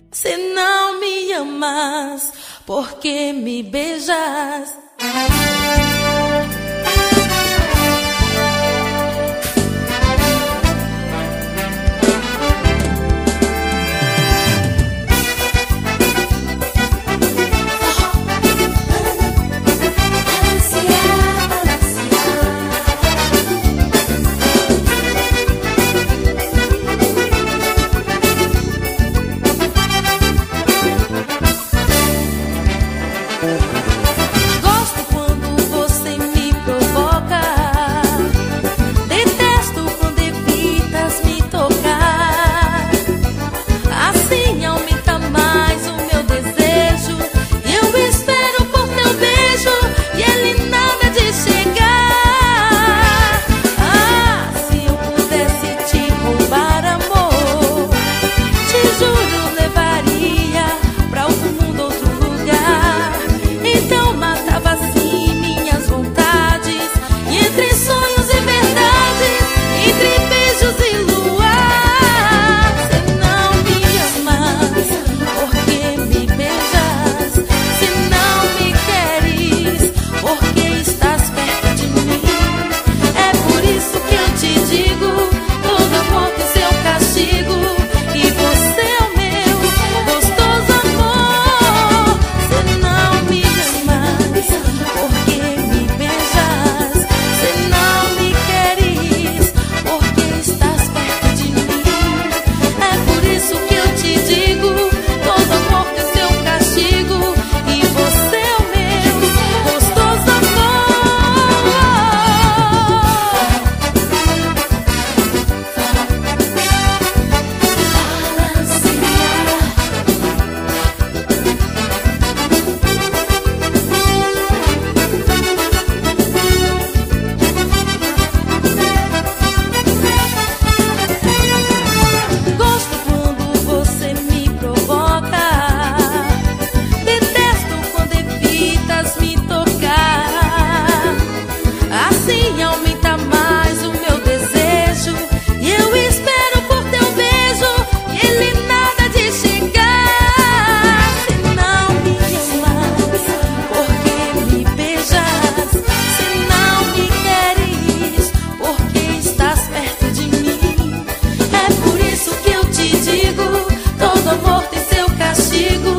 Se não me amas, por que me beijas? Gosto quando você me provoca, detesto quando evitas me tocar. Assim aumenta mais o meu desejo, e eu espero por teu beijo, e ele nada de chegar. Ah, se eu pudesse te roubar, amor, te juro, levaria pra outro mundo, outro lugar. Então matava assim minhas vontades, e entre sonhos e verdades, entre beijos e luar. Se não me amas, por que me beijas? Se não me queres, por que estás perto de mim? É por isso que eu te digo, todo amor tem seu castigo, e você é o meu gostoso amor. Se não me amas, por que me beijas? Se não me queres, por que estás perto de mim? É por isso que eu te digo, todo amor tem seu castigo, e você é o meu gostoso amor. Gosto quando você me provoca, detesto quando evitas me tocar. Assim aumenta mais o meu desejo, e eu espero por teu beijo, e ele nada de chegar. Se não me amas, por que me beijas? Se não me queres, por que estás perto de mim? É por isso que eu te digo, todo amor tem seu castigo,